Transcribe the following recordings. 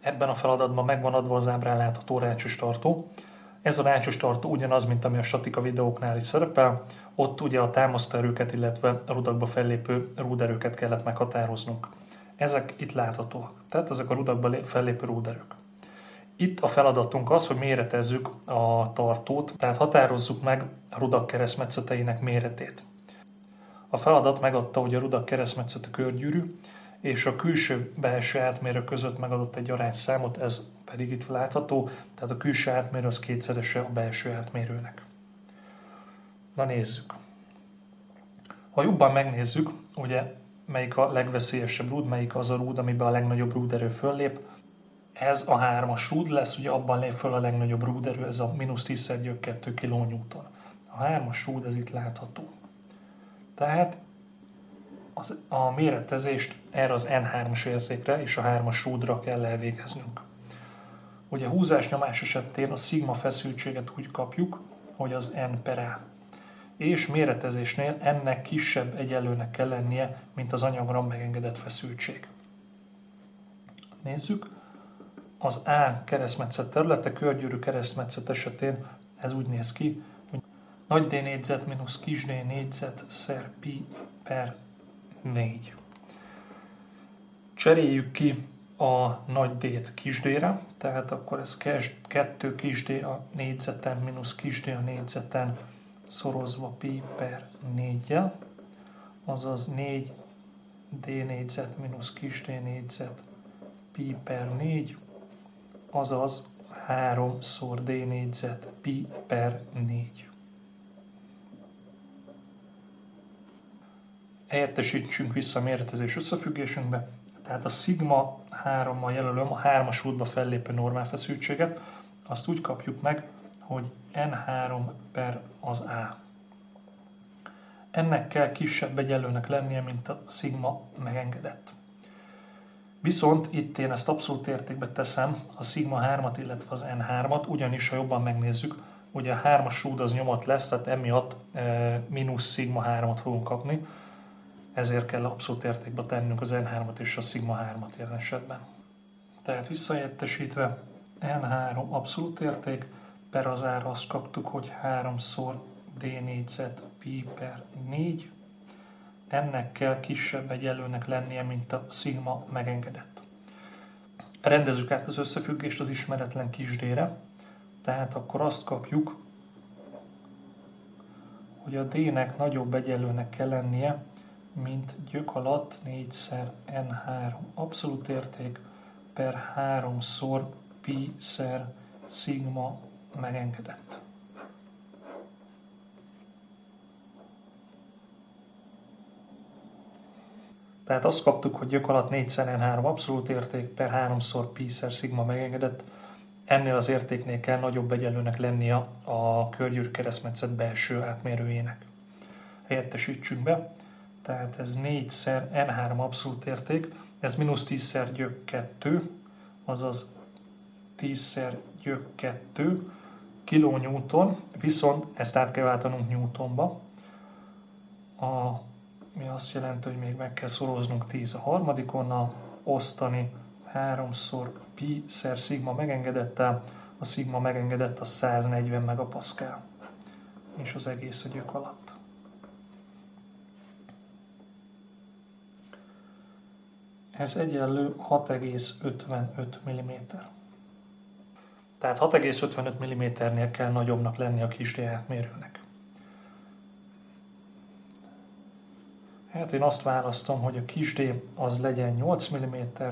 Ebben a feladatban megvan adva az ábrán látható rácsos tartó. Ez a rácsos tartó ugyanaz, mint ami a statika videóknál is szerepel. Ott ugye a támasztóerőket, illetve a rudakba fellépő rúderőket kellett meghatároznunk. Ezek itt láthatóak, tehát ezek a rudakba fellépő rúderők. Itt a feladatunk az, hogy méretezzük a tartót, tehát határozzuk meg a rudak keresztmetszeteinek méretét. A feladat megadta, hogy a rudak keresztmetszete körgyűrű, és a külső-belső átmérő között megadott egy arányszámot, ez pedig itt látható, tehát a külső átmérő az kétszerese a belső átmérőnek. Na nézzük. Ha jobban megnézzük, ugye melyik a legveszélyesebb rúd, melyik az a rúd, amiben a legnagyobb rúderő föllép, ez a 3-as rúd lesz, ugye abban lép föl a legnagyobb rúderő, ez a -10×2 kN. A 3-as rúd, ez itt látható. Tehát a méretezést erre az N3-as értékre és a 3-as rúdra kell elvégeznünk. Ugye a húzásnyomás esetén a szigma feszültséget úgy kapjuk, hogy az N/A. És méretezésnél ennek kisebb egyenlőnek kell lennie, mint az anyagra megengedett feszültség. Nézzük. Az A keresztmetszet területe, körgyűrű keresztmetszet esetén ez úgy néz ki, hogy nagy D négyzet mínusz kis d négyzet szer pi per 4. Cseréljük ki a nagy D-t kis d-re, tehát akkor ez 2 kis d a négyzeten mínusz kis d a négyzeten szorozva pi per 4-jel, azaz 4 d négyzet mínusz kis d négyzet pi per 4, azaz 3-szor d négyzet pi per 4. Helyettesítsünk vissza a méretezés összefüggésünkbe, tehát a szigma 3-mal jelölöm a 3-as rúdba fellépő normálfeszültséget, azt úgy kapjuk meg, hogy N3 per az A. Ennek kell kisebb egyenlőnek lennie, mint a szigma megengedett. Viszont itt én ezt abszolút értékbe teszem, a szigma 3-at, illetve az N3-at, ugyanis ha jobban megnézzük, ugye a 3-as rúd az nyomott lesz, tehát emiatt mínusz szigma 3-at fogunk kapni, ezért kell abszolút értékbe tennünk az N3-at és a szigma 3-at jelen esetben. Tehát visszahelyettesítve N3 abszolút érték, per az ára azt kaptuk, hogy 3-szor d négyzet pi per 4, ennek kell kisebb egyenlőnek lennie, mint a szigma megengedett. Rendezzük át az összefüggést az ismeretlen kis d-re, tehát akkor azt kapjuk, hogy a d-nek nagyobb egyenlőnek kell lennie, mint gyök alatt 4-szer N3 abszolút érték per 3-szor pi szer szigma megengedett. Tehát azt kaptuk, hogy gyök alatt 4-szer N3 abszolút érték per 3-szor pi szer szigma megengedett. Ennél az értéknél kell nagyobb egyenlőnek lennie a körgyűrű keresztmetszet belső átmérőjének. Helyettesítsünk be. Tehát ez 4-szer N3 abszolút érték, ez mínusz 10-szer gyök 2, azaz 10-szer gyök 2 kilonewton, viszont ezt át kell váltanunk newtonba, mi azt jelenti, hogy még meg kell szoroznunk 10 a harmadikonnal, osztani 3-szor pi szer szigma megengedettel, a szigma megengedett a 140 megapaszkál, és az egész a gyök alatt. Ez egyenlő 6,55 mm. Tehát 6,55 mm-nél kell nagyobbnak lenni a kis d átmérőnek. Hát én azt választom, hogy a kis d az legyen 8 mm,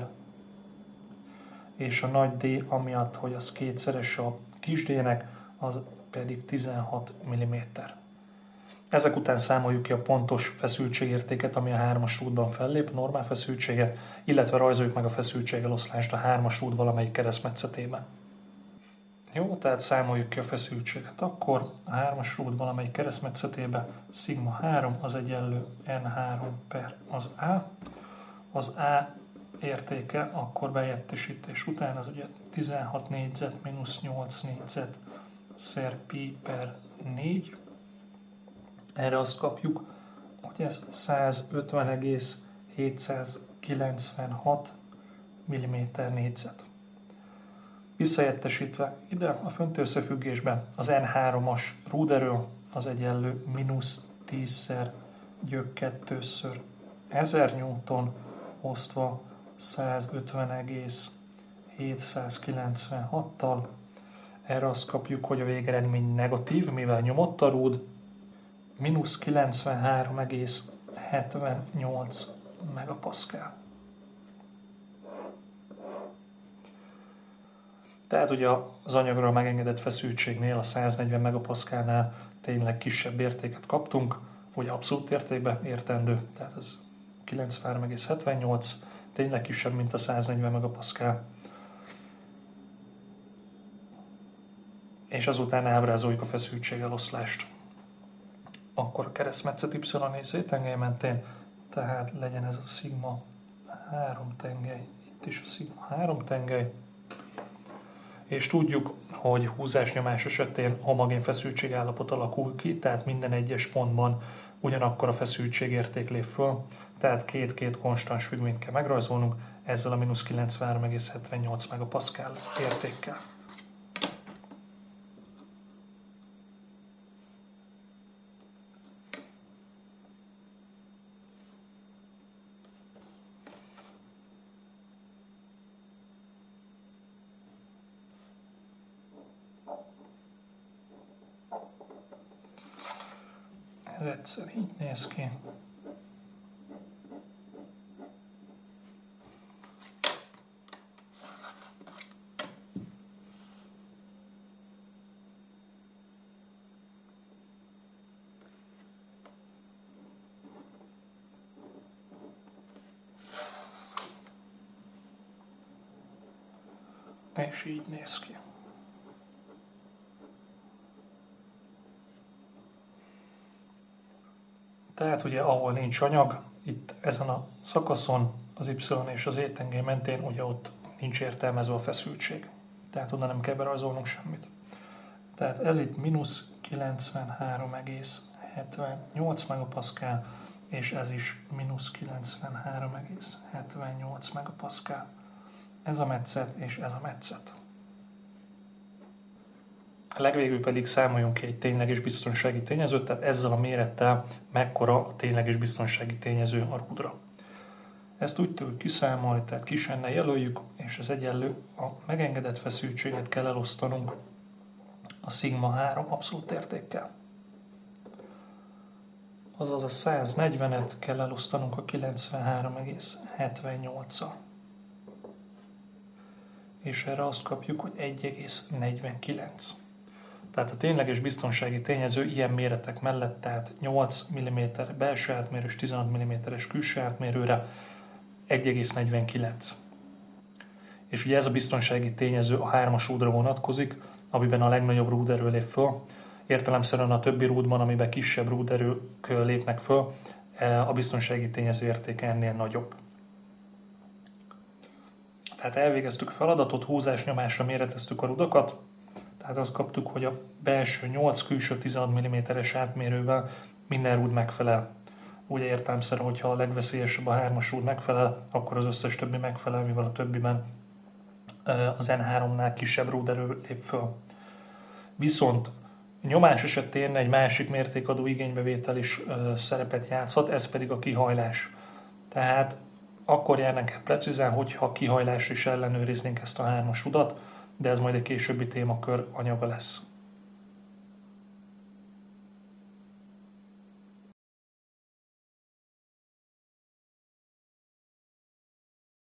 és a nagy D, amiatt, hogy az kétszeres a kis d-nek, az pedig 16 mm. Ezek után számoljuk ki a pontos feszültségértéket, ami a 3-as rúdban fellép, normál feszültséget, illetve rajzoljuk meg a feszültségeloszlást a 3-as rúd valamelyik keresztmetszetében. Jó, tehát számoljuk ki a feszültséget. Akkor a 3-as rúd valamelyik keresztmetszetében szigma 3 az egyenlő N3 per az A. Az A értéke akkor behelyettesítés után az ugye 16 négyzet mínusz 8 négyzet szer pi per 4. Erre azt kapjuk, hogy ez 150,796 mm négyzet. Visszahelyettesítve ide a fönti összefüggésben az N3-as rúderő az egyenlő -10-szer gyök 2-ször 1000 Newton osztva 150,796-tal. Erre azt kapjuk, hogy a végeredmény negatív, mivel nyomott a rúd, -93,78 megapaszkál. Tehát ugye az anyagra megengedett feszültségnél, a 140 megapaszkálnál tényleg kisebb értéket kaptunk, ugye abszolút értékben értendő, tehát ez 93,78, tényleg kisebb, mint a 140 megapaszkál. És azután ábrázoljuk a feszültségeloszlást. Akkor a keresztmetszet Y és Z tengely mentén, tehát legyen ez a szigma 3 tengely, itt is a szigma 3 tengely, és tudjuk, hogy húzásnyomás esetén homogén feszültségállapot alakul ki, tehát minden egyes pontban ugyanakkor a feszültségérték lép föl, tehát két konstans függvényt kell megrajzolnunk ezzel a -93,78 megapaszkál értékkel. Ez egyszer így néz ki. És így néz ki. Tehát ugye ahol nincs anyag, itt ezen a szakaszon az Y és az E tengely mentén ugye ott nincs értelmezve a feszültség. Tehát oda nem kell berajzolnunk semmit. Tehát ez itt -93,78 megapaszkál, és ez is -93,78 megapaszkál. Ez a metszet és ez a metszet. Legvégül pedig számoljunk ki egy tényleges biztonsági tényezőt, tehát ezzel a mérettel mekkora a tényleges biztonsági tényező a rúdra. Ezt úgy tudjuk kiszámolni, tehát kisennel jelöljük, és az egyenlő a megengedett feszültséget kell elosztanunk a szigma 3 abszolút értékkel. Azaz a 140-et kell elosztanunk a 93,78-al. És erre azt kapjuk, hogy 1,49. Tehát a tényleges biztonsági tényező ilyen méretek mellett, tehát 8 mm belső átmérő és 16 mm-es külső átmérőre 1,49. És ugye ez a biztonsági tényező a 3-as rúdra vonatkozik, amiben a legnagyobb rúderő lép föl. Értelemszerűen a többi rúdban, amiben kisebb rúderők lépnek föl, a biztonsági tényező értéke ennél nagyobb. Tehát elvégeztük a feladatot, húzásnyomásra méreteztük a rudakat, tehát azt kaptuk, hogy a belső 8, külső 16 mm-es átmérővel minden rúd megfelel. Ugye értelemszerűen, hogyha a legveszélyesebb a 3-as rúd megfelel, akkor az összes többi megfelel, mivel a többiben az N3-nál kisebb rúderő lép föl. Viszont nyomás esetén egy másik mértékadó igénybevétel is szerepet játszhat, ez pedig a kihajlás. Tehát akkor járnánk el precízen, hogyha kihajlásra is ellenőriznénk ezt a 3-as rudat, de ez majd egy későbbi témakör anyaga lesz.